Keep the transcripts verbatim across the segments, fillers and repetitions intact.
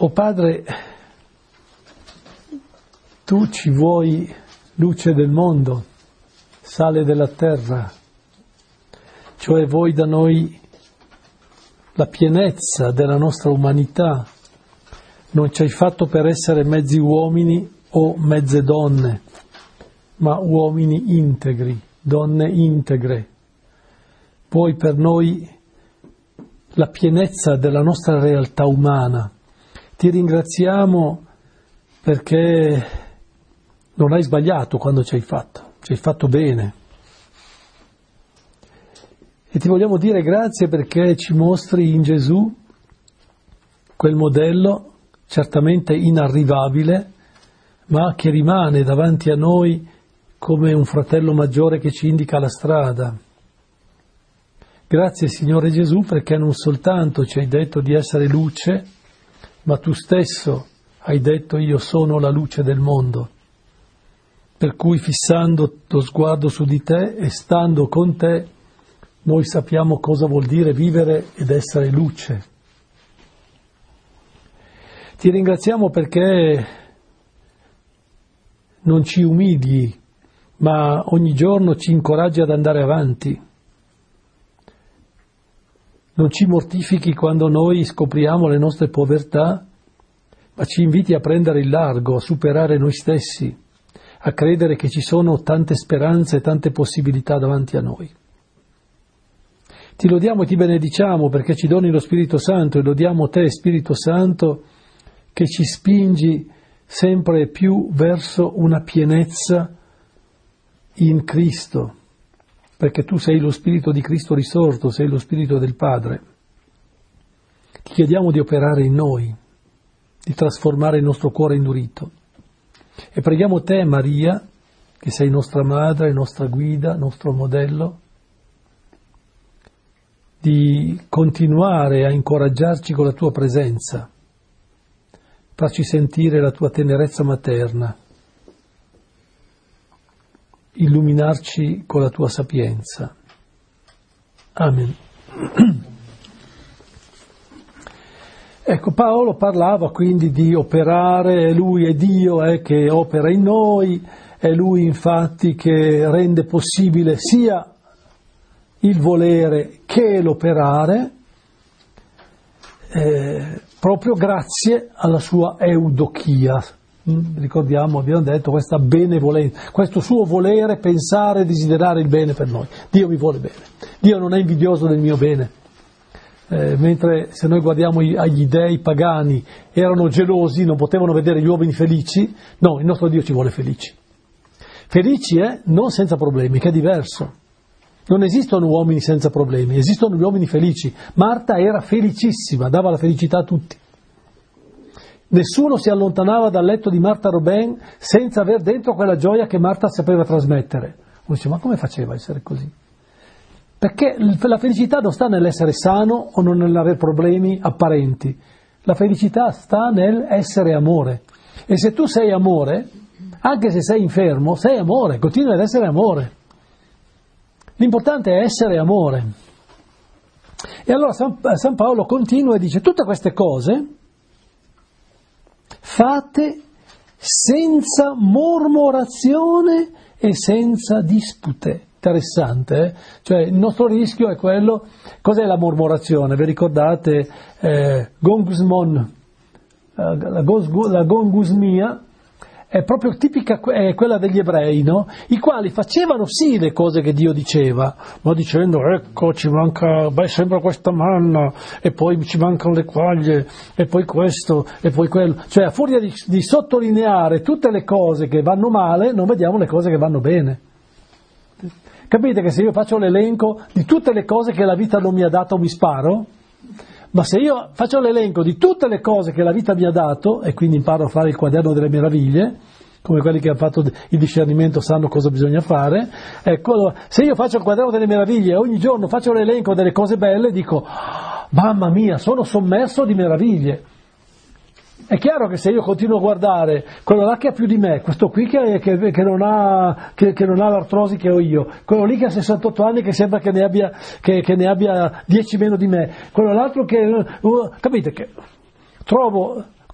O Padre, tu ci vuoi luce del mondo, sale della terra, cioè vuoi da noi la pienezza della nostra umanità. Non ci hai fatto per essere mezzi uomini o mezze donne, ma uomini integri, donne integre. Vuoi per noi la pienezza della nostra realtà umana. Ti ringraziamo perché non hai sbagliato quando ci hai fatto, ci hai fatto bene. E ti vogliamo dire grazie perché ci mostri in Gesù quel modello certamente inarrivabile, ma che rimane davanti a noi come un fratello maggiore che ci indica la strada. Grazie Signore Gesù perché non soltanto ci hai detto di essere luce, ma tu stesso hai detto io sono la luce del mondo. Per cui fissando lo sguardo su di te e stando con te, noi sappiamo cosa vuol dire vivere ed essere luce. Ti ringraziamo perché non ci umili, ma ogni giorno ci incoraggi ad andare avanti. Non ci mortifichi quando noi scopriamo le nostre povertà, ma ci inviti a prendere il largo, a superare noi stessi, a credere che ci sono tante speranze e tante possibilità davanti a noi. Ti lodiamo e ti benediciamo perché ci doni lo Spirito Santo e lodiamo te, Spirito Santo, che ci spingi sempre più verso una pienezza in Cristo, perché tu sei lo Spirito di Cristo risorto, sei lo Spirito del Padre. Ti chiediamo di operare in noi, di trasformare il nostro cuore indurito. E preghiamo te, Maria, che sei nostra madre, nostra guida, nostro modello, di continuare a incoraggiarci con la tua presenza, farci sentire la tua tenerezza materna, illuminarci con la tua sapienza. Amen. Ecco, Paolo parlava quindi di operare, è Lui è Dio eh, che opera in noi, è Lui infatti che rende possibile sia il volere che l'operare, eh, proprio grazie alla sua eudochia. Mm, ricordiamo, abbiamo detto, questa benevolenza, questo suo volere, pensare, desiderare il bene per noi. Dio mi vuole bene, Dio non è invidioso del mio bene. Eh, mentre se noi guardiamo agli dei pagani erano gelosi, non potevano vedere gli uomini felici, no, il nostro Dio ci vuole felici. Felici è eh, non senza problemi, che è diverso. Non esistono uomini senza problemi, esistono gli uomini felici. Marta era felicissima, dava la felicità a tutti. Nessuno si allontanava dal letto di Marta Robin senza aver dentro quella gioia che Marta sapeva trasmettere. Uno dice, ma come faceva a essere così? Perché la felicità non sta nell'essere sano o non nell'avere problemi apparenti. La felicità sta nell'essere amore. E se tu sei amore, anche se sei infermo, sei amore, continui ad essere amore. L'importante è essere amore. E allora San, San Paolo continua e dice, tutte queste cose fate senza mormorazione e senza dispute. Interessante, eh? Cioè il nostro rischio è quello, cos'è la mormorazione? Vi ricordate eh, gongusmon, eh, la, gos, la gongusmia? È proprio tipica è quella degli ebrei, no? I quali facevano sì le cose che Dio diceva, ma dicendo ecco ci manca, beh sembra questa manna, e poi ci mancano le quaglie, e poi questo, e poi quello. Cioè a furia di, di sottolineare tutte le cose che vanno male, non vediamo le cose che vanno bene. Capite che se io faccio l'elenco di tutte le cose che la vita non mi ha dato mi sparo? Ma se io faccio l'elenco di tutte le cose che la vita mi ha dato, e quindi imparo a fare il quaderno delle meraviglie, come quelli che hanno fatto il discernimento sanno cosa bisogna fare, ecco, se io faccio il quaderno delle meraviglie e ogni giorno faccio l'elenco delle cose belle, dico, mamma mia, sono sommerso di meraviglie. È chiaro che se io continuo a guardare quello là che ha più di me, questo qui che, che, che, non, ha, che, che non ha l'artrosi che ho io, quello lì che ha sessantotto anni che sembra che ne abbia, che, che ne abbia dieci meno di me, quello l'altro che... Uh, capite che trovo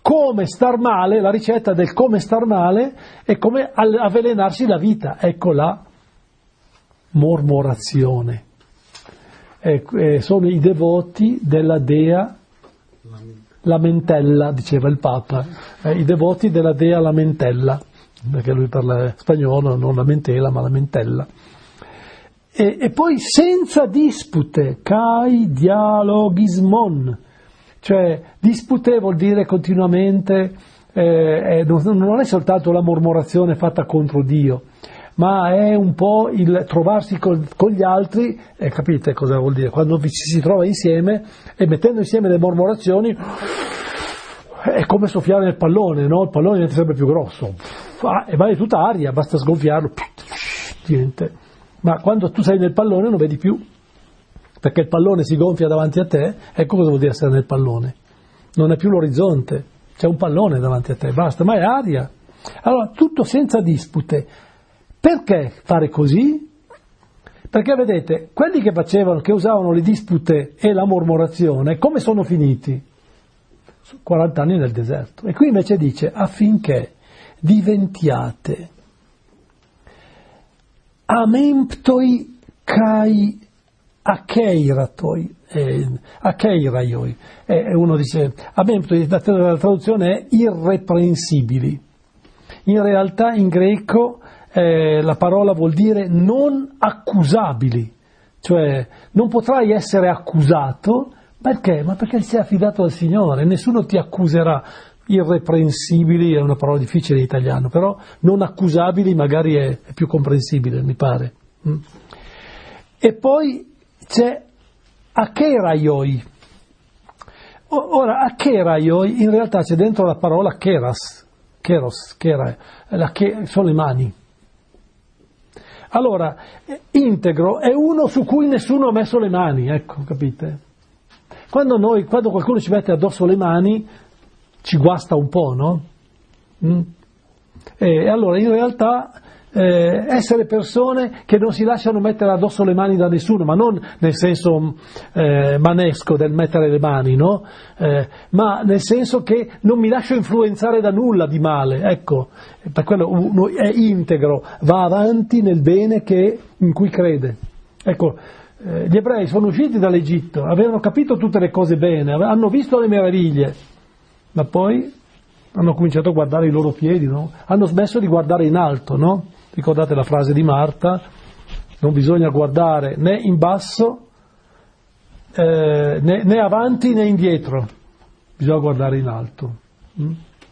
come star male, la ricetta del come star male e come avvelenarsi la vita. Ecco la mormorazione. Eh, eh, sono i devoti della dea lamentella, diceva il Papa, eh, i devoti della dea lamentella, perché lui parla spagnolo, non lamentela ma lamentella. E, e poi senza dispute, kai dialogismon, cioè dispute vuol dire continuamente, eh, non è soltanto la mormorazione fatta contro Dio, ma è un po' il trovarsi con, con gli altri, eh, capite cosa vuol dire? Quando ci si trova insieme e mettendo insieme le mormorazioni è come soffiare nel pallone, no? Il pallone diventa sempre più grosso, ah, e va di tutta aria, basta sgonfiarlo, niente. Ma quando tu sei nel pallone non vedi più, perché il pallone si gonfia davanti a te. Ecco cosa vuol dire essere nel pallone, non è più l'orizzonte, c'è un pallone davanti a te, basta, ma è aria. Allora, tutto senza dispute. Perché fare così? Perché vedete, quelli che facevano, che usavano le dispute e la mormorazione, come sono finiti? quaranta anni nel deserto. E qui invece dice, affinché diventiate amemptoi kai akeiratoi, eh, akeiraioi. E uno dice, amemptoi, la traduzione è irreprensibili. In realtà in greco Eh, la parola vuol dire non accusabili, cioè non potrai essere accusato, perché? Ma perché sei affidato al Signore, nessuno ti accuserà. Irreprensibili è una parola difficile in italiano, però non accusabili magari è, è più comprensibile, mi pare. Mm. E poi c'è akeraioi. Ora, akeraioi in realtà c'è dentro la parola keras, keros, kera, la che, sono le mani. Allora, integro è uno su cui nessuno ha messo le mani, ecco, capite? Quando noi, quando qualcuno ci mette addosso le mani, ci guasta un po', no? Mm? E allora, in realtà, eh, essere persone che non si lasciano mettere addosso le mani da nessuno, ma non nel senso eh, manesco del mettere le mani, no? Eh, ma nel senso che non mi lascio influenzare da nulla di male, ecco, per quello uno è integro, va avanti nel bene che, in cui crede. Ecco, eh, gli ebrei sono usciti dall'Egitto, avevano capito tutte le cose bene, hanno visto le meraviglie, ma poi hanno cominciato a guardare i loro piedi, no? Hanno smesso di guardare in alto, no? Ricordate la frase di Marta, non bisogna guardare né in basso, eh, né, né avanti né indietro, bisogna guardare in alto. Mm?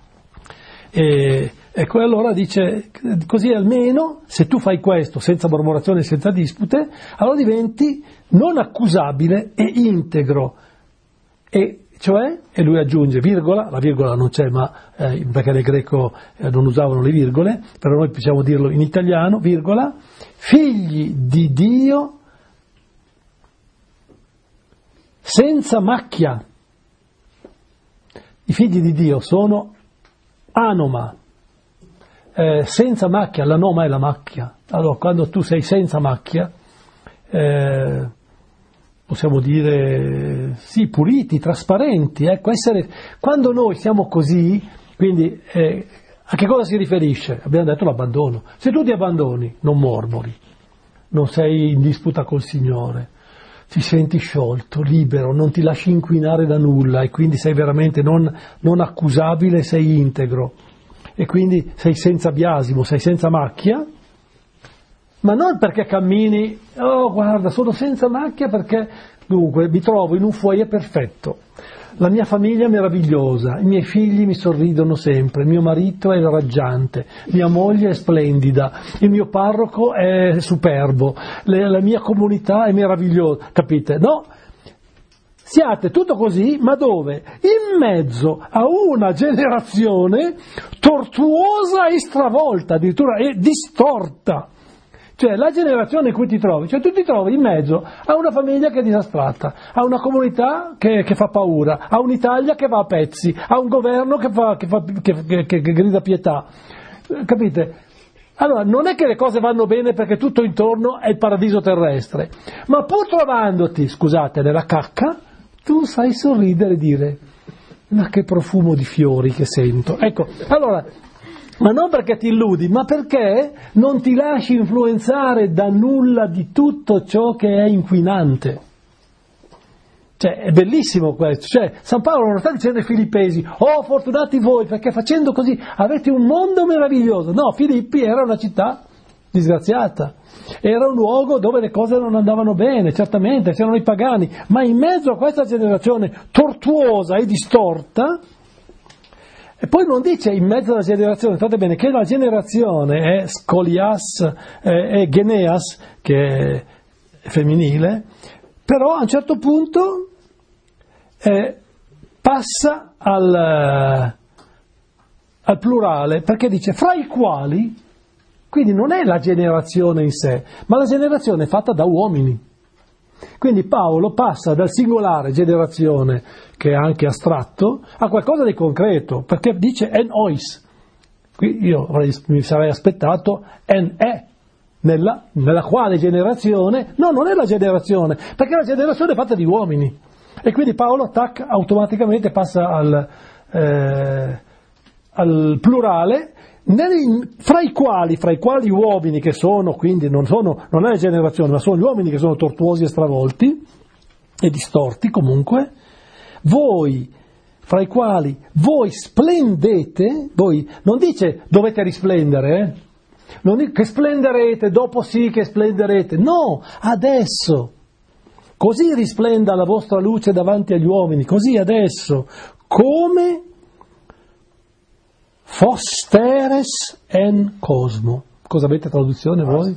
E, ecco, allora dice, così almeno, se tu fai questo senza mormorazione e senza dispute, allora diventi non accusabile e integro, e cioè, e lui aggiunge virgola, la virgola non c'è, ma eh, perché nel greco eh, non usavano le virgole, però noi possiamo dirlo in italiano, virgola, figli di Dio senza macchia. I figli di Dio sono anoma, eh, senza macchia, l'anoma è la macchia. Allora, quando tu sei senza macchia, eh, possiamo dire, sì, puliti, trasparenti, ecco, essere, quando noi siamo così, quindi eh, a che cosa si riferisce? Abbiamo detto l'abbandono. Se tu ti abbandoni, non mormori, non sei in disputa col Signore, ti senti sciolto, libero, non ti lasci inquinare da nulla e quindi sei veramente non, non accusabile, sei integro e quindi sei senza biasimo, sei senza macchia. Ma non perché cammini, oh guarda, sono senza macchia perché, dunque, mi trovo in un foyer perfetto, la mia famiglia è meravigliosa, i miei figli mi sorridono sempre, mio marito è raggiante, mia moglie è splendida, il mio parroco è superbo, le, la mia comunità è meravigliosa, capite? No? Siate tutto così, ma dove? In mezzo a una generazione tortuosa e stravolta, addirittura e distorta. Cioè la generazione in cui ti trovi, cioè tu ti trovi in mezzo a una famiglia che è disastrata, a una comunità che, che fa paura, a un'Italia che va a pezzi, a un governo che, fa, che, fa, che, che, che grida pietà, capite? Allora non è che le cose vanno bene perché tutto intorno è il paradiso terrestre, ma pur trovandoti, scusate, nella cacca, tu sai sorridere e dire ma che profumo di fiori che sento. Ecco, allora, ma non perché ti illudi, ma perché non ti lasci influenzare da nulla di tutto ciò che è inquinante. Cioè, è bellissimo questo. Cioè, San Paolo non sta dicendo ai Filippesi, oh, fortunati voi, perché facendo così avete un mondo meraviglioso. No, Filippi era una città disgraziata. Era un luogo dove le cose non andavano bene, certamente, c'erano i pagani, ma in mezzo a questa generazione tortuosa e distorta, e poi non dice in mezzo alla generazione, state bene, che la generazione è Scolias e eh, Geneas, che è femminile, però a un certo punto eh, passa al, al plurale, perché dice fra i quali. Quindi non è la generazione in sé, ma la generazione è fatta da uomini. Quindi Paolo passa dal singolare generazione, che è anche astratto, a qualcosa di concreto, perché dice en ois. Qui io mi sarei aspettato en è, nella, nella quale generazione, no, non è la generazione, perché la generazione è fatta di uomini. E quindi Paolo attacca automaticamente, passa al, eh, al plurale, fra i quali, fra i quali uomini che sono, quindi non, sono, non è la generazione, ma sono gli uomini che sono tortuosi e stravolti e distorti comunque, voi, fra i quali voi splendete, voi, non dice dovete risplendere, eh? Non dice che splenderete, dopo sì che splenderete, no, adesso, così risplenda la vostra luce davanti agli uomini, così adesso, come Fosteres en cosmo. Cosa avete traduzione voi?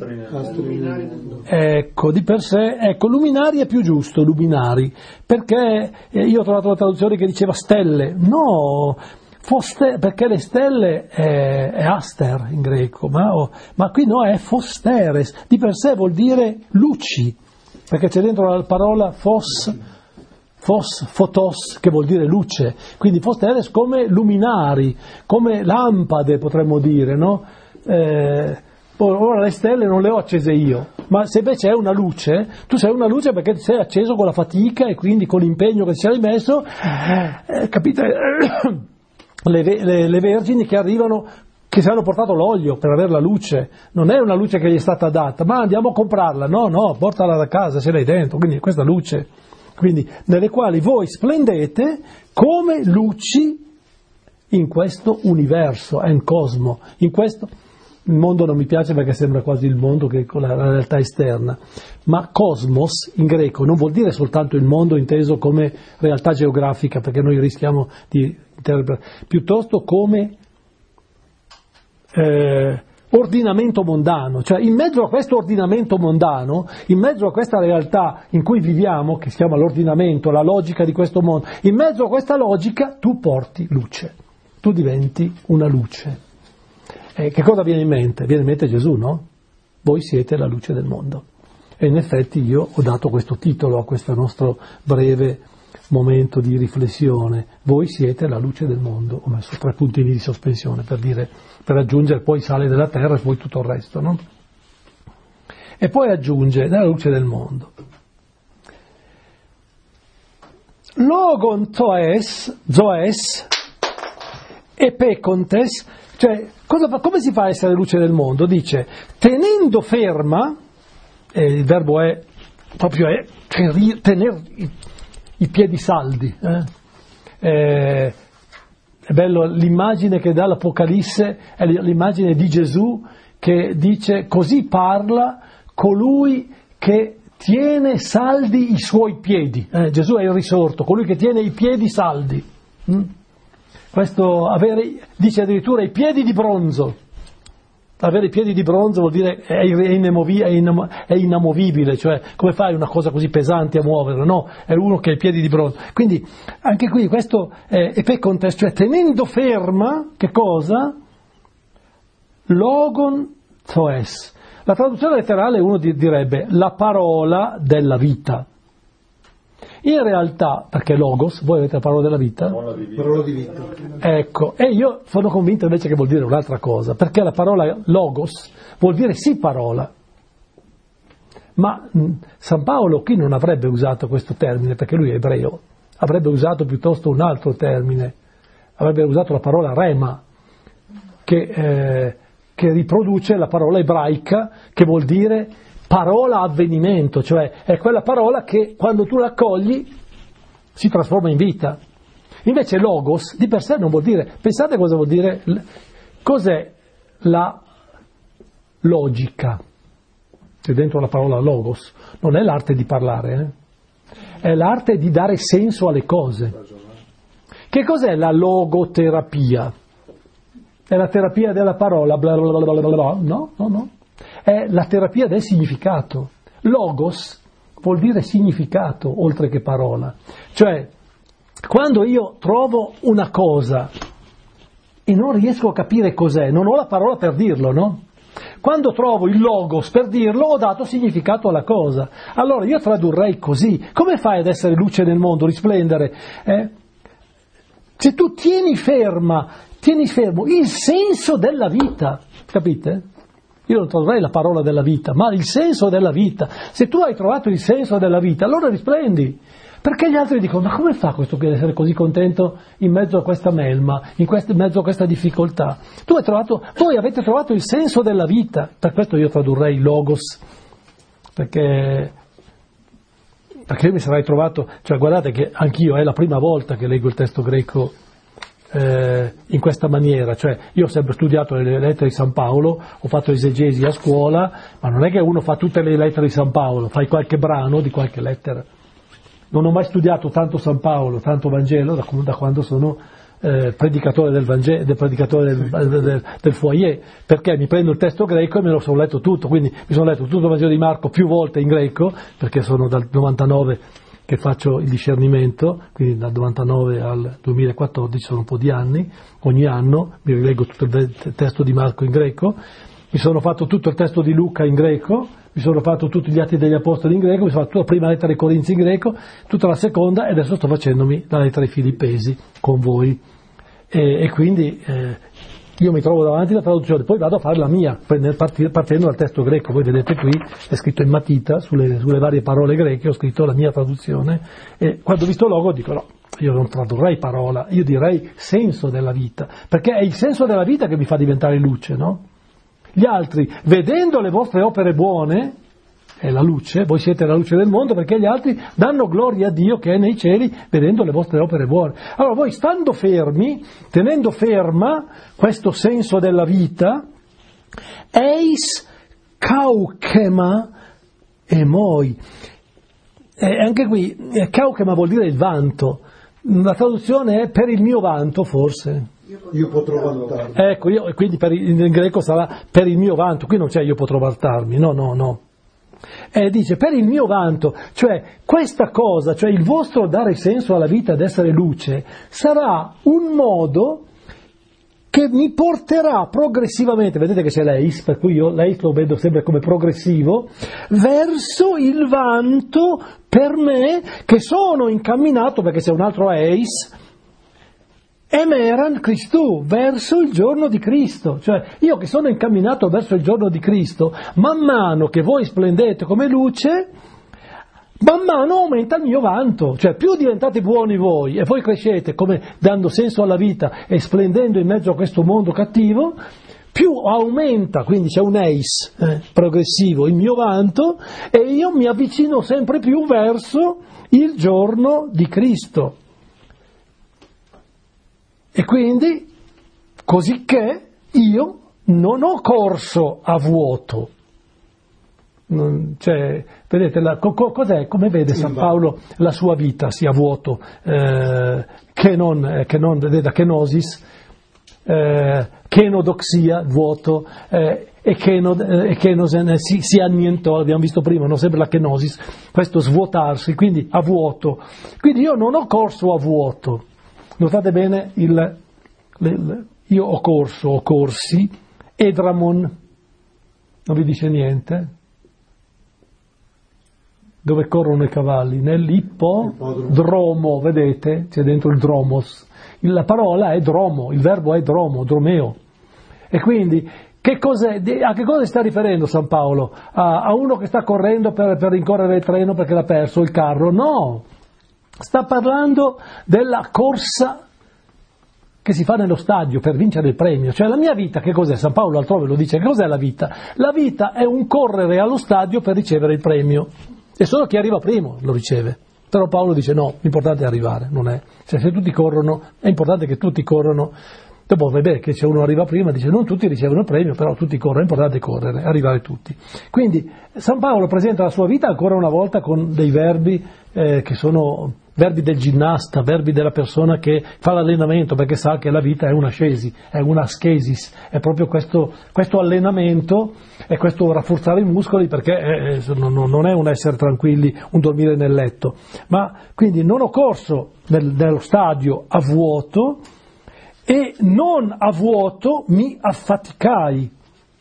Ecco, di per sé, ecco, luminari è più giusto, luminari, perché io ho trovato la traduzione che diceva stelle. No, foster, perché le stelle è, è aster in greco, ma, oh, ma qui no, è fosteres, di per sé vuol dire luci, perché c'è dentro la parola fos, Fos, fotos, che vuol dire luce, quindi fosteres come luminari, come lampade potremmo dire, no? Eh, ora le stelle non le ho accese io, ma se invece è una luce, tu sei una luce perché ti sei acceso con la fatica e quindi con l'impegno che ci hai messo, eh, capite? Le, le, le vergini che arrivano, che si hanno portato l'olio per avere la luce, non è una luce che gli è stata data, ma andiamo a comprarla, no, no, portala da casa, ce l'hai dentro, quindi questa luce. Quindi nelle quali voi splendete come luci in questo universo, en cosmo, in questo, il mondo non mi piace perché sembra quasi il mondo che con la realtà esterna, ma cosmos in greco non vuol dire soltanto il mondo inteso come realtà geografica, perché noi rischiamo di interpretare, piuttosto come eh, ordinamento mondano, cioè in mezzo a questo ordinamento mondano, in mezzo a questa realtà in cui viviamo, che si chiama l'ordinamento, la logica di questo mondo, in mezzo a questa logica tu porti luce, tu diventi una luce. E che cosa viene in mente? Viene in mente Gesù, no? Voi siete la luce del mondo. E in effetti io ho dato questo titolo a questo nostro breve momento di riflessione. Voi siete la luce del mondo. Ho messo tre puntini di sospensione per dire, per aggiungere poi sale della terra e poi tutto il resto, no? E poi aggiunge la luce del mondo. Logon toes, zoes, epecontes, cioè cosa, come si fa a essere luce del mondo? Dice, tenendo ferma, e il verbo è proprio è tenere i, i piedi saldi, eh? Eh, è bello l'immagine che dà l'Apocalisse, è l'immagine di Gesù che dice così parla colui che tiene saldi i suoi piedi, eh? Gesù è il risorto, colui che tiene i piedi saldi. Mm? Questo avere, dice addirittura i piedi di bronzo. Avere i piedi di bronzo vuol dire è, inamovi, è, inam, è inamovibile, cioè come fai una cosa così pesante a muoverla? No, è uno che ha i piedi di bronzo. Quindi anche qui questo è epecontes, cioè tenendo ferma, che cosa? Logon thoes. La traduzione letterale uno direbbe la parola della vita. In realtà, perché logos, voi avete la parola della vita? Parola di vita. Ecco, e io sono convinto invece che vuol dire un'altra cosa, perché la parola logos vuol dire sì parola. Ma mh, San Paolo qui non avrebbe usato questo termine, perché lui è ebreo, avrebbe usato piuttosto un altro termine, avrebbe usato la parola rema, che, eh, che riproduce la parola ebraica che vuol dire parola avvenimento, cioè è quella parola che quando tu la accogli si trasforma in vita. Invece logos di per sé non vuol dire, pensate cosa vuol dire, cos'è la logica? C'è dentro la parola logos, non è l'arte di parlare, eh? È l'arte di dare senso alle cose. Che cos'è la logoterapia? È la terapia della parola, bla bla bla bla bla, no, no, no. È la terapia del significato. Logos vuol dire significato, oltre che parola. Cioè, quando io trovo una cosa e non riesco a capire cos'è, non ho la parola per dirlo, no? Quando trovo il logos per dirlo, ho dato significato alla cosa. Allora io tradurrei così. Come fai ad essere luce nel mondo, risplendere? Eh? Se tu tieni ferma, tieni fermo il senso della vita, capite? Io non tradurrei la parola della vita, ma il senso della vita. Se tu hai trovato il senso della vita, allora risplendi. Perché gli altri dicono, ma come fa questo qui ad essere così contento in mezzo a questa melma, in, quest- in mezzo a questa difficoltà? Tu hai trovato, voi avete trovato il senso della vita, per questo io tradurrei logos, perché, perché io mi sarei trovato, cioè guardate che anch'io è la prima volta che leggo il testo greco eh, in questa maniera, cioè io ho sempre studiato le lettere di San Paolo, ho fatto esegesi a scuola, ma non è che uno fa tutte le lettere di San Paolo, fai qualche brano di qualche lettera. Non ho mai studiato tanto San Paolo, tanto Vangelo, da, da quando sono eh, predicatore del Vangelo, del predicatore del, del, del foyer, perché mi prendo il testo greco e me lo sono letto tutto, quindi mi sono letto tutto il Vangelo di Marco più volte in greco, perché sono dal novantanove che faccio il discernimento, quindi dal novantanove al duemilaquattordici sono un po' di anni, ogni anno mi rileggo tutto il testo di Marco in greco, mi sono fatto tutto il testo di Luca in greco, mi sono fatto tutti gli atti degli apostoli in greco, mi sono fatto la prima lettera ai Corinzi in greco, tutta la seconda e adesso sto facendomi la lettera ai Filippesi con voi. E, e quindi eh, io mi trovo davanti alla traduzione, poi vado a fare la mia, partendo dal testo greco. Voi vedete qui, è scritto in matita, sulle, sulle varie parole greche, ho scritto la mia traduzione e quando ho visto il logo dico no, io non tradurrei parola, io direi senso della vita, perché è il senso della vita che mi fa diventare luce, no? Gli altri, vedendo le vostre opere buone, è la luce, voi siete la luce del mondo, perché gli altri danno gloria a Dio che è nei cieli, vedendo le vostre opere buone. Allora voi stando fermi, tenendo ferma questo senso della vita, eis kaukema emoi. E anche qui, kaukema vuol dire il vanto, la traduzione è per il mio vanto forse. Io potrò vantarmi. Ecco, io, quindi per, in greco sarà per il mio vanto, qui non c'è io potrò vantarmi, no, no, no. E dice per il mio vanto, cioè questa cosa, cioè il vostro dare senso alla vita ed essere luce, sarà un modo che mi porterà progressivamente, vedete che c'è l'eis, per cui io l'eis lo vedo sempre come progressivo, verso il vanto per me che sono incamminato, perché c'è un altro eis, emeran Christu, verso il giorno di Cristo, cioè io che sono incamminato verso il giorno di Cristo, man mano che voi splendete come luce, man mano aumenta il mio vanto, cioè più diventate buoni voi e voi crescete come dando senso alla vita e splendendo in mezzo a questo mondo cattivo, più aumenta, quindi c'è un eis eh, progressivo, il mio vanto, e io mi avvicino sempre più verso il giorno di Cristo. E quindi, cosicché io non ho corso a vuoto. Non, cioè, vedete, la, co, cos'è? Come vede San Paolo la sua vita sia vuoto, eh, che non, eh, che non da kenosis, eh, kenodoxia, vuoto, eh, e kenosen si, si annientò, abbiamo visto prima, non sempre la kenosis, questo svuotarsi, quindi a vuoto. Quindi io non ho corso a vuoto. Notate bene, il, le, le, io ho corso, ho corsi, edramon, non vi dice niente? Dove corrono i cavalli? Nell'ippodromo, vedete? C'è dentro il dromos. La parola è dromo, il verbo è dromo, dromeo. E quindi, che cos'è, a che cosa sta riferendo San Paolo? A, a uno che sta correndo per, per rincorrere il treno perché l'ha perso, il carro? No! sta parlando della corsa che si fa nello stadio per vincere il premio. Cioè la mia vita che cos'è? San Paolo altrove lo dice, che cos'è la vita? La vita è un correre allo stadio per ricevere il premio, e solo chi arriva primo lo riceve. Però Paolo dice no, l'importante è arrivare, non è. Cioè se tutti corrono, è importante che tutti corrono. Dopo vabbè che se uno arriva prima dice non tutti ricevono il premio, però tutti corrono, è importante correre, arrivare tutti. Quindi San Paolo presenta la sua vita ancora una volta con dei verbi eh, che sono verbi del ginnasta, verbi della persona che fa l'allenamento, perché sa che la vita è un'ascesi, è una ascesis, è proprio questo, questo allenamento e questo rafforzare i muscoli, perché è, non, non è un essere tranquilli, un dormire nel letto. Ma quindi non ho corso nel, nello stadio a vuoto, e non a vuoto mi affaticai.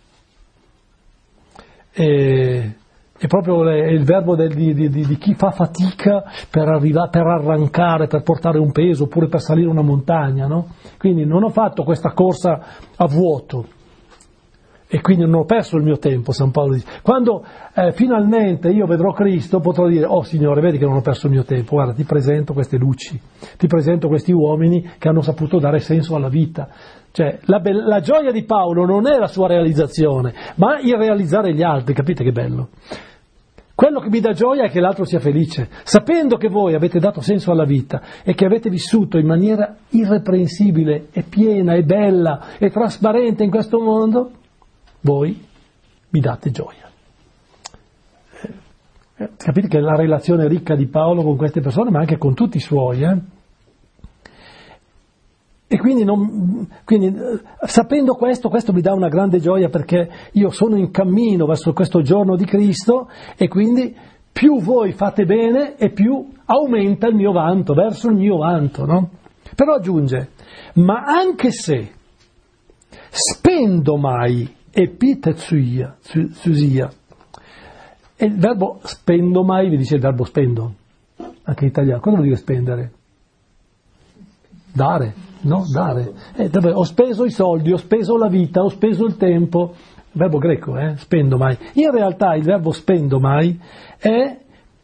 E, è proprio le, il verbo del, di, di, di chi fa fatica per, arrivare, per arrancare, per portare un peso, oppure per salire una montagna, no? Quindi non ho fatto questa corsa a vuoto. E quindi non ho perso il mio tempo, San Paolo dice. Quando eh, finalmente io vedrò Cristo potrò dire, oh Signore, vedi che non ho perso il mio tempo, guarda, ti presento queste luci, ti presento questi uomini che hanno saputo dare senso alla vita. Cioè, la, be- la gioia di Paolo non è la sua realizzazione, ma il realizzare gli altri, capite che bello? Quello che mi dà gioia è che l'altro sia felice, sapendo che voi avete dato senso alla vita e che avete vissuto in maniera irreprensibile e piena e bella e trasparente in questo mondo, voi mi date gioia. Eh, capite che la relazione ricca di Paolo con queste persone, ma anche con tutti i suoi, eh? E quindi, non, quindi sapendo questo, questo mi dà una grande gioia, perché io sono in cammino verso questo giorno di Cristo, e quindi più voi fate bene e più aumenta il mio vanto, verso il mio vanto, no? Però aggiunge, ma anche se spendo mai epitetsuia, susia. E il verbo spendo mai, vi dice il verbo spendo, anche in italiano. Cosa vuol dire spendere? Dare, no? Dare. Eh, ho speso i soldi, ho speso la vita, ho speso il tempo. Il verbo greco, eh? Spendo mai. In realtà il verbo spendo mai è,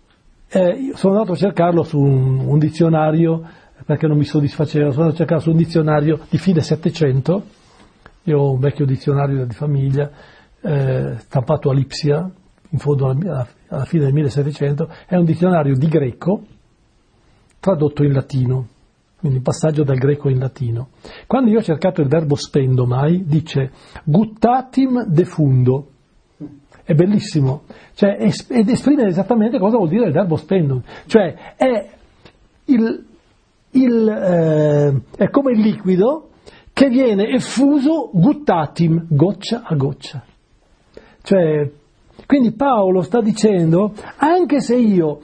eh, sono andato a cercarlo su un, un dizionario, perché non mi soddisfaceva, sono andato a cercarlo su un dizionario di fine Settecento. Io ho un vecchio dizionario di famiglia, eh, stampato a Lipsia, in fondo alla, alla fine del millesettecento, è un dizionario di greco tradotto in latino, quindi il passaggio dal greco in latino. Quando io ho cercato il verbo spendo mai, dice guttatim defundo, è bellissimo, cioè, ed esprime esattamente cosa vuol dire il verbo spendo, cioè è, il, il, eh, è come il liquido che viene effuso guttatim, goccia a goccia. Cioè, quindi Paolo sta dicendo, anche se io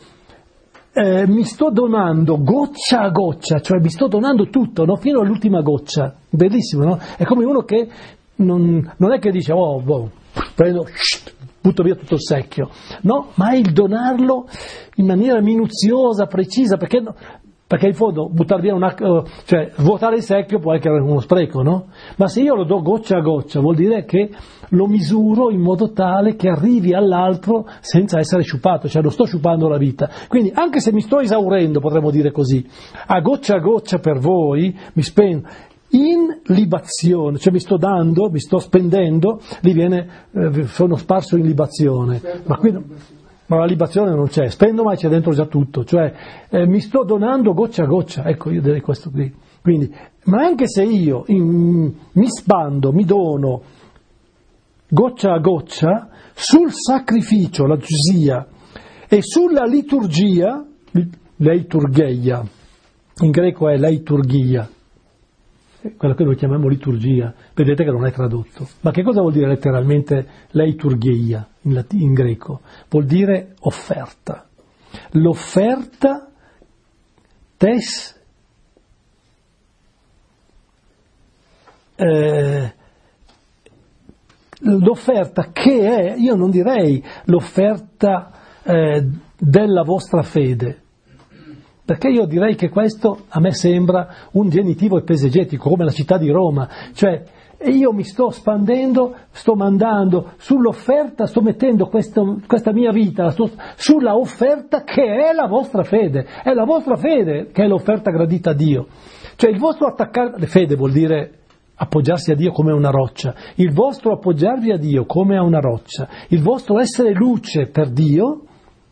eh, mi sto donando goccia a goccia, cioè mi sto donando tutto, no? Fino all'ultima goccia, bellissimo, no? È come uno che non, non è che dice, oh, boh, prendo, shh, butto via tutto il secchio, no? Ma è il donarlo in maniera minuziosa, precisa, perché... No? Perché in fondo buttare via una, cioè vuotare il secchio può essere uno spreco, no? Ma se io lo do goccia a goccia vuol dire che lo misuro in modo tale che arrivi all'altro senza essere sciupato, cioè lo sto sciupando la vita. Quindi anche se mi sto esaurendo, potremmo dire così, a goccia a goccia per voi mi spendo in libazione, cioè mi sto dando, mi sto spendendo, lì viene, eh, sono sparso in libazione. Ma qui Ma la libazione non c'è, spendo ma c'è dentro già tutto, cioè eh, mi sto donando goccia a goccia, ecco io direi questo qui. Quindi, ma anche se io in, mi spando, mi dono goccia a goccia sul sacrificio, la giusia, e sulla liturgia, leiturgeia, in greco è leiturgia, quello che noi chiamiamo liturgia, vedete che non è tradotto. Ma che cosa vuol dire letteralmente leiturgeia in, lat- in greco? Vuol dire offerta. L'offerta tes eh, l'offerta che è, io non direi l'offerta eh, della vostra fede, Perché io direi che questo a me sembra un genitivo esegetico, come la città di Roma, cioè io mi sto spandendo, sto mandando sull'offerta, sto mettendo questo, questa mia vita sto, sulla offerta che è la vostra fede, è la vostra fede che è l'offerta gradita a Dio. Cioè il vostro attaccare, fede vuol dire appoggiarsi a Dio come a una roccia, il vostro appoggiarvi a Dio come a una roccia, il vostro essere luce per Dio,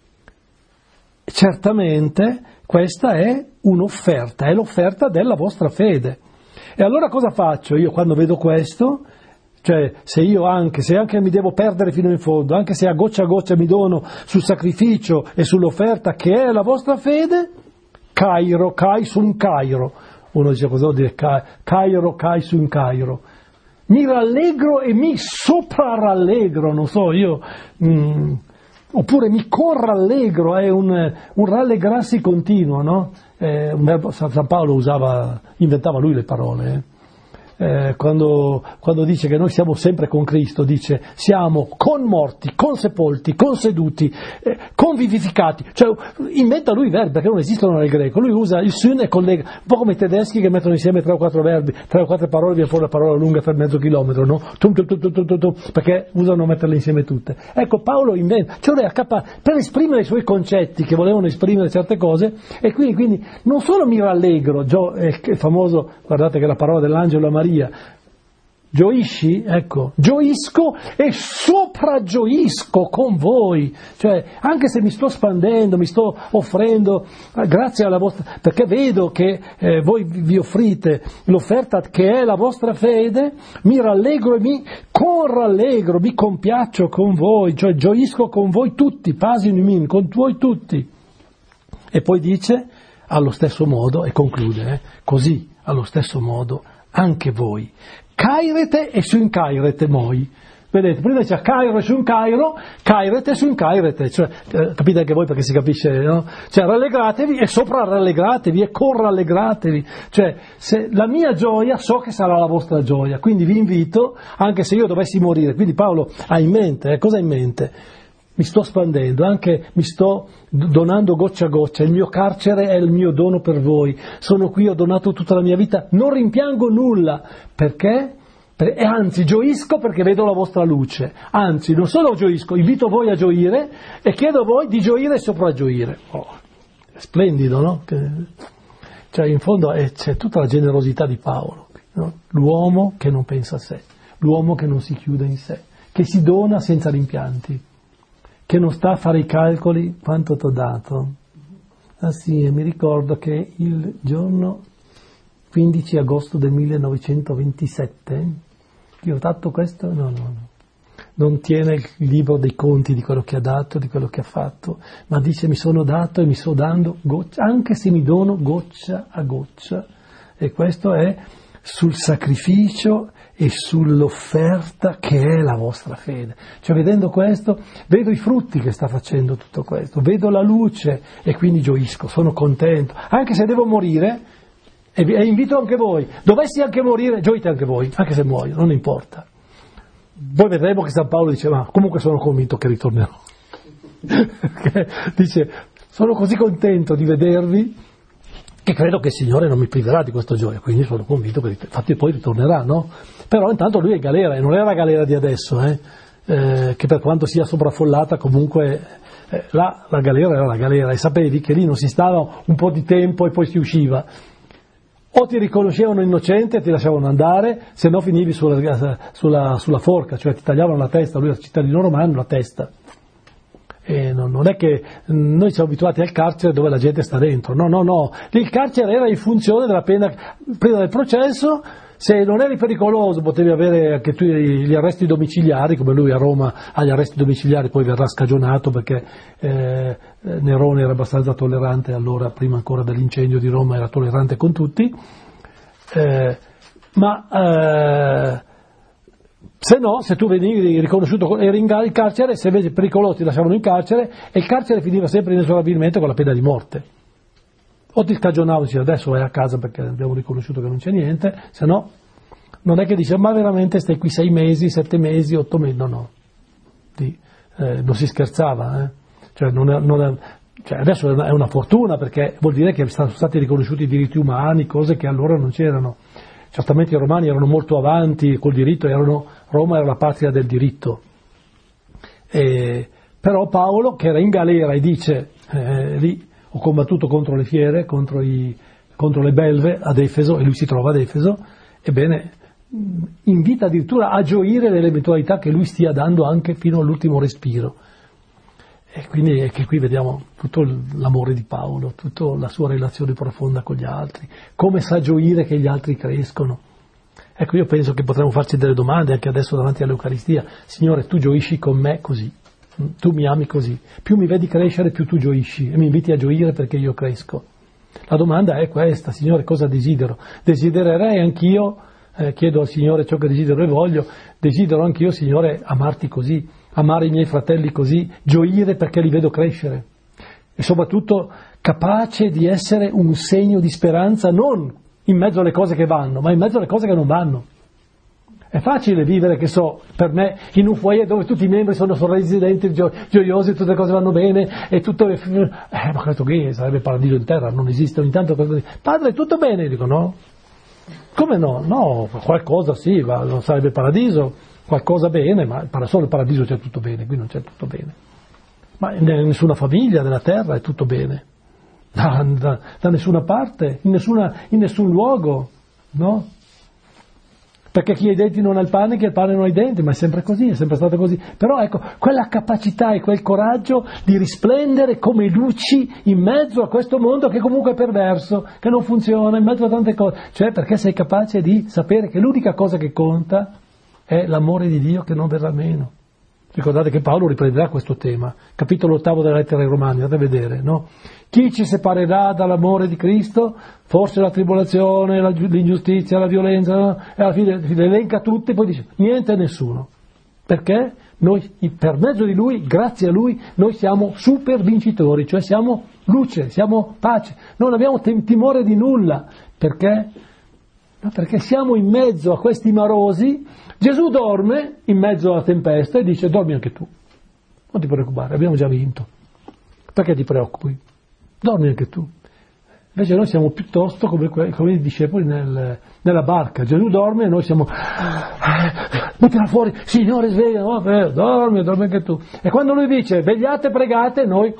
certamente questa è un'offerta, è l'offerta della vostra fede. E allora cosa faccio io quando vedo questo? Cioè se io anche, se anche mi devo perdere fino in fondo, anche se a goccia a goccia mi dono sul sacrificio e sull'offerta che è la vostra fede, Cairo, Cai sun Cairo. Uno dice cosa vuol dire Cairo, Cai sun Cairo. Mi rallegro e mi soprarallegro, non so, io... Mm, oppure mi corrallegro, è un, un rallegrarsi continuo, no? Eh, un verbo, San Paolo usava, inventava lui le parole, eh. Eh, quando, quando dice che noi siamo sempre con Cristo, dice siamo con morti, con sepolti, con seduti, eh, con vivificati, cioè inventa lui i verbi perché non esistono nel greco, lui usa il sun e collega, un po' come i tedeschi che mettono insieme tre o quattro verbi, tre o quattro parole, viene fuori la parola lunga per mezzo chilometro, no? Tum, tum, tum, tum, tum, tum, perché usano metterle insieme tutte. Ecco, Paolo inventa, cioè lui è capace per esprimere i suoi concetti che volevano esprimere certe cose, e quindi, quindi non solo mi rallegro, Gio, è il famoso, guardate che la parola dell'angelo a Maria, gioisci? Ecco, gioisco e sopragioisco con voi, cioè anche se mi sto spandendo, mi sto offrendo eh, grazie alla vostra, perché vedo che eh, voi vi offrite l'offerta che è la vostra fede, mi rallegro e mi corrallegro, mi compiaccio con voi, cioè gioisco con voi tutti, pasin min, con voi tutti. E poi dice allo stesso modo, e conclude, eh, così allo stesso modo anche voi, cairete e sun cairete moi. Vedete, prima diceva Cairo e sun Cairo, cairete e sun cairete, cioè, eh, capite anche voi perché si capisce, no? Cioè rallegratevi e sopra rallegratevi e corrallegratevi, cioè se la mia gioia so che sarà la vostra gioia, quindi vi invito, anche se io dovessi morire, quindi Paolo ha in mente, eh, cosa ha in mente? Mi sto spandendo, anche mi sto donando goccia a goccia, il mio carcere è il mio dono per voi, sono qui, ho donato tutta la mia vita, non rimpiango nulla, perché? E anzi gioisco perché vedo la vostra luce, anzi non solo gioisco, invito voi a gioire e chiedo a voi di gioire e sopragioire. Oh, è splendido, no? Cioè in fondo è, c'è tutta la generosità di Paolo, no? L'uomo che non pensa a sé, l'uomo che non si chiude in sé, che si dona senza rimpianti, che non sta a fare i calcoli quanto ti ho dato. Ah sì, mi ricordo che il giorno quindici agosto del millenovecentoventisette, io ho dato questo, no, no, no, non tiene il libro dei conti di quello che ha dato, di quello che ha fatto, ma dice mi sono dato e mi sto dando goccia, anche se mi dono goccia a goccia, e questo è sul sacrificio e sull'offerta che è la vostra fede. Cioè vedendo questo, vedo i frutti che sta facendo tutto questo, vedo la luce e quindi gioisco, sono contento, anche se devo morire, e, e invito anche voi, dovessi anche morire, gioite anche voi, anche se muoio, non importa. Poi vedremo che San Paolo dice, ma comunque sono convinto che ritornerò. Dice, sono così contento di vedervi, che credo che il Signore non mi priverà di questa gioia, quindi sono convinto che infatti poi ritornerà, no? Però intanto lui è in galera, e non è la galera di adesso, eh? Eh, che per quanto sia sovraffollata comunque eh, là la galera era la galera, e sapevi che lì non si stava un po' di tempo e poi si usciva. O ti riconoscevano innocente e ti lasciavano andare, se no finivi sulla, sulla, sulla forca, cioè ti tagliavano la testa, lui era cittadino romano, la testa. E non, non è che noi siamo abituati al carcere dove la gente sta dentro, no, no, no, il carcere era in funzione della pena, prima del processo, se non eri pericoloso potevi avere anche tu gli arresti domiciliari, come lui a Roma ha gli arresti domiciliari, poi verrà scagionato perché eh, Nerone era abbastanza tollerante, allora prima ancora dell'incendio di Roma era tollerante con tutti, eh, ma... Eh, se no, se tu venivi riconosciuto, eri in carcere, se invece pericoloso ti lasciavano in carcere, e il carcere finiva sempre inesorabilmente con la pena di morte. O ti scagionavano e dicevano adesso vai a casa perché abbiamo riconosciuto che non c'è niente, se no non è che dice ma veramente stai qui sei mesi, sette mesi, otto mesi, no no, di, eh, non si scherzava, eh? Cioè non è, non è, Cioè, adesso è una fortuna, perché vuol dire che sono stati riconosciuti i diritti umani, cose che allora non c'erano. Certamente i romani erano molto avanti col diritto, erano, Roma era la patria del diritto. E, però Paolo, che era in galera e dice, eh, lì ho combattuto contro le fiere, contro, i, contro le belve ad Efeso, e lui si trova ad Efeso, ebbene invita addirittura a gioire dell'eventualità che lui stia dando anche fino all'ultimo respiro. E quindi è che qui vediamo tutto l'amore di Paolo, tutta la sua relazione profonda con gli altri, come sa gioire che gli altri crescono. Ecco, io penso che potremmo farci delle domande anche adesso davanti all'Eucaristia. Signore, tu gioisci con me così, tu mi ami così, più mi vedi crescere più tu gioisci e mi inviti a gioire perché io cresco. La domanda è questa: Signore, cosa desidero? Desidererei anch'io, eh, chiedo al Signore ciò che desidero e voglio, desidero anch'io, Signore, amarti così, amare i miei fratelli così, gioire perché li vedo crescere e soprattutto capace di essere un segno di speranza non in mezzo alle cose che vanno, ma in mezzo alle cose che non vanno. È facile vivere, che so, per me, in un foyer dove tutti i membri sono sorridenti, gio- gioiosi, tutte le cose vanno bene, e tutto è... Eh, ma questo qui sarebbe paradiso in terra, non esiste. Ogni tanto cosa dice, padre, tutto bene? Io dico, no. Come no? No, qualcosa sì, ma non sarebbe paradiso, qualcosa bene, ma solo il paradiso c'è tutto bene, qui non c'è tutto bene. Ma in nessuna famiglia della terra è tutto bene, da, da, da nessuna parte, in, nessuna, in nessun luogo, no? Perché chi ha i denti non ha il pane, chi ha il pane non ha i denti, ma è sempre così, è sempre stato così. Però ecco, quella capacità e quel coraggio di risplendere come luci in mezzo a questo mondo che comunque è perverso, che non funziona, in mezzo a tante cose. Cioè perché sei capace di sapere che l'unica cosa che conta è l'amore di Dio che non verrà meno. Ricordate che Paolo riprenderà questo tema, capitolo ottavo della lettera ai Romani, andate a vedere, no? Chi ci separerà dall'amore di Cristo? Forse la tribolazione, la, l'ingiustizia, la violenza, no? E alla fine le elenca tutte e poi dice niente e nessuno. Perché? Noi, per mezzo di Lui, grazie a Lui, noi siamo super vincitori, cioè siamo luce, siamo pace, non abbiamo timore di nulla. Perché? No, perché siamo in mezzo a questi marosi. Gesù dorme in mezzo alla tempesta e dice dormi anche tu, non ti preoccupare, abbiamo già vinto, perché ti preoccupi? Dormi anche tu. Invece noi siamo piuttosto come, que- come i discepoli nel, nella barca. Gesù dorme e noi siamo eh, mettila fuori, Signore sveglia, no, eh, dormi, dormi anche tu. E quando lui dice vegliate, pregate, noi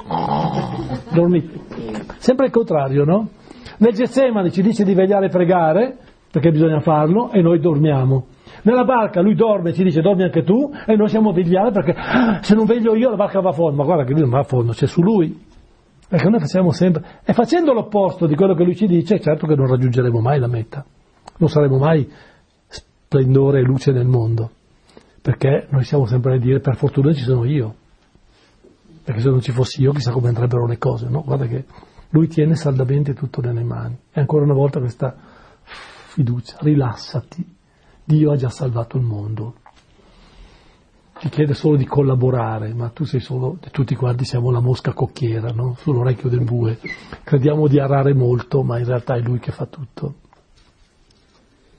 dormite. Sempre il contrario, no? Nel Getsemani ci dice di vegliare e pregare perché bisogna farlo e noi dormiamo. Nella barca lui dorme e ci dice dormi anche tu e noi siamo a vegliare perché ah, se non veglio io la barca va a fondo. Ma guarda che lui non va a fondo, c'è su lui. Perché noi facciamo sempre, e facendo l'opposto di quello che lui ci dice, certo che non raggiungeremo mai la meta, non saremo mai splendore e luce nel mondo, perché noi siamo sempre a dire per fortuna ci sono io, perché se non ci fossi io chissà come andrebbero le cose, no? Guarda che lui tiene saldamente tutto nelle mani, e ancora una volta questa fiducia, rilassati, Dio ha già salvato il mondo. Ti chiede solo di collaborare, ma tu sei solo, tutti quanti siamo la mosca cocchiera, no? Sull'orecchio del bue. Crediamo di arare molto, ma in realtà è lui che fa tutto.